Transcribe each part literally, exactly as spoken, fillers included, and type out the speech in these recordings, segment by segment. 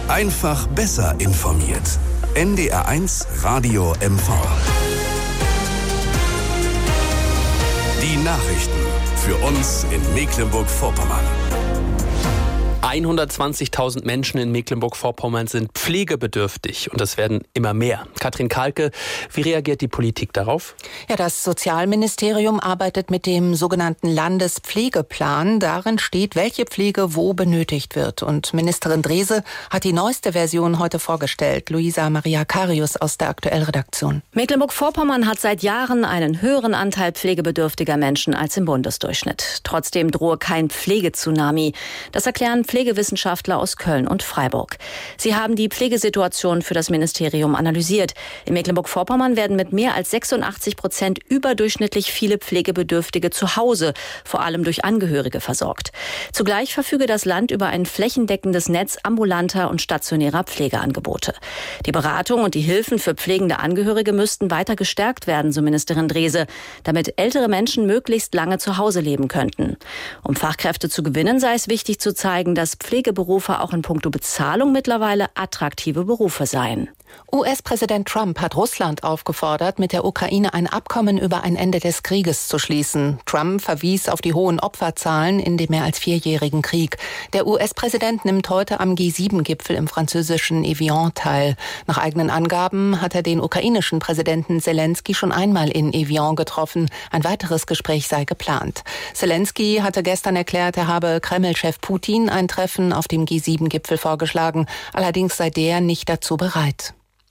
Einfach besser informiert. N D R eins Radio M V. Die Nachrichten für uns in Mecklenburg-Vorpommern. hundertzwanzigtausend Menschen in Mecklenburg-Vorpommern sind pflegebedürftig und es werden immer mehr. Katrin Kahlke, wie reagiert die Politik darauf? Ja, das Sozialministerium arbeitet mit dem sogenannten Landespflegeplan. Darin steht, welche Pflege wo benötigt wird. Und Ministerin Drese hat die neueste Version heute vorgestellt. Luisa Maria Karius aus der Aktuellredaktion. Mecklenburg-Vorpommern hat seit Jahren einen höheren Anteil pflegebedürftiger Menschen als im Bundesdurchschnitt. Trotzdem drohe kein Pflegetsunami. Das erklären Pflegewissenschaftler aus Köln und Freiburg. Sie haben die Pflegesituation für das Ministerium analysiert. In Mecklenburg-Vorpommern werden mit mehr als sechsundachtzig Prozent überdurchschnittlich viele Pflegebedürftige zu Hause, vor allem durch Angehörige, versorgt. Zugleich verfüge das Land über ein flächendeckendes Netz ambulanter und stationärer Pflegeangebote. Die Beratung und die Hilfen für pflegende Angehörige müssten weiter gestärkt werden, so Ministerin Drese, damit ältere Menschen möglichst lange zu Hause leben könnten. Um Fachkräfte zu gewinnen, sei es wichtig zu zeigen, dass Pflegeberufe auch in puncto Bezahlung mittlerweile attraktive Berufe seien. U S-Präsident Trump hat Russland aufgefordert, mit der Ukraine ein Abkommen über ein Ende des Krieges zu schließen. Trump verwies auf die hohen Opferzahlen in dem mehr als vierjährigen Krieg. Der U S-Präsident nimmt heute am G sieben Gipfel im französischen Evian teil. Nach eigenen Angaben hat er den ukrainischen Präsidenten Zelensky schon einmal in Evian getroffen. Ein weiteres Gespräch sei geplant. Zelensky hatte gestern erklärt, er habe Kreml-Chef Putin ein Treffen auf dem G sieben Gipfel vorgeschlagen. Allerdings sei der nicht dazu bereit.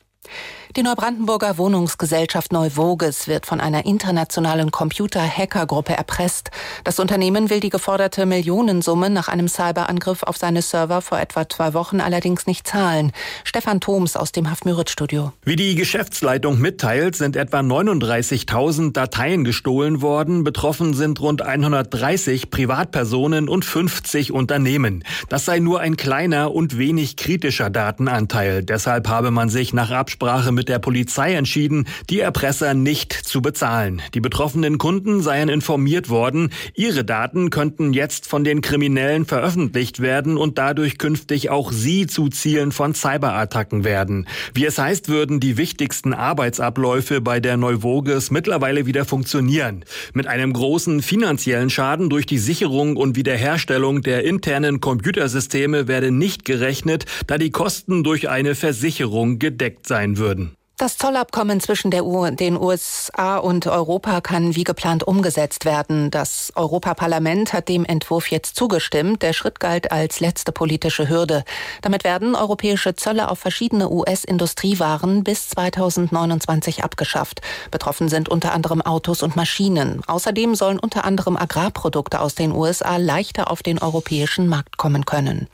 Die Neubrandenburger Wohnungsgesellschaft Neuwoges wird von einer internationalen Computer-Hacker-Gruppe erpresst. Das Unternehmen will die geforderte Millionensumme nach einem Cyberangriff auf seine Server vor etwa zwei Wochen allerdings nicht zahlen. Stefan Thoms aus dem Haff-Müritz-Studio. Wie die Geschäftsleitung mitteilt, sind etwa neununddreißigtausend Dateien gestohlen worden. Betroffen sind rund hundertdreißig Privatpersonen und fünfzig Unternehmen. Das sei nur ein kleiner und wenig kritischer Datenanteil. Deshalb habe man sich nach Absprache mit der Polizei entschieden, die Erpresser nicht zu bezahlen. Die betroffenen Kunden seien informiert worden, ihre Daten könnten jetzt von den Kriminellen veröffentlicht werden und dadurch künftig auch sie zu Zielen von Cyberattacken werden. Wie es heißt, würden die wichtigsten Arbeitsabläufe bei der Neuwoges mittlerweile wieder funktionieren. Mit einem großen finanziellen Schaden durch die Sicherung und Wiederherstellung der internen Computersysteme werde nicht gerechnet, da die Kosten durch eine Versicherung gedeckt sein würden. Das Zollabkommen zwischen der U- den U S A und Europa kann wie geplant umgesetzt werden. Das Europaparlament hat dem Entwurf jetzt zugestimmt. Der Schritt galt als letzte politische Hürde. Damit werden europäische Zölle auf verschiedene U S-Industriewaren bis zweitausendneunundzwanzig abgeschafft. Betroffen sind unter anderem Autos und Maschinen. Außerdem sollen unter anderem Agrarprodukte aus den U S A leichter auf den europäischen Markt kommen können.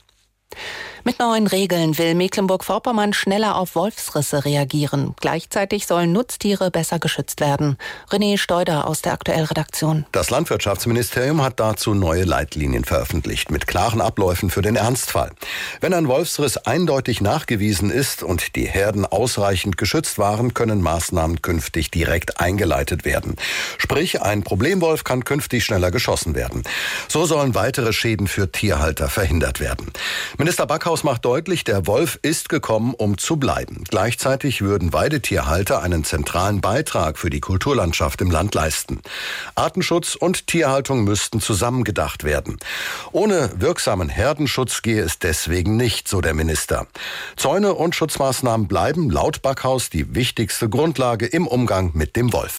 Mit neuen Regeln will Mecklenburg-Vorpommern schneller auf Wolfsrisse reagieren. Gleichzeitig sollen Nutztiere besser geschützt werden. René Steuder aus der Aktuellredaktion. Das Landwirtschaftsministerium hat dazu neue Leitlinien veröffentlicht mit klaren Abläufen für den Ernstfall. Wenn ein Wolfsriss eindeutig nachgewiesen ist und die Herden ausreichend geschützt waren, können Maßnahmen künftig direkt eingeleitet werden. Sprich, ein Problemwolf kann künftig schneller geschossen werden. So sollen weitere Schäden für Tierhalter verhindert werden. Minister Backhaus macht deutlich, der Wolf ist gekommen, um zu bleiben. Gleichzeitig würden Weidetierhalter einen zentralen Beitrag für die Kulturlandschaft im Land leisten. Artenschutz und Tierhaltung müssten zusammengedacht werden. Ohne wirksamen Herdenschutz gehe es deswegen nicht, so der Minister. Zäune und Schutzmaßnahmen bleiben laut Backhaus die wichtigste Grundlage im Umgang mit dem Wolf.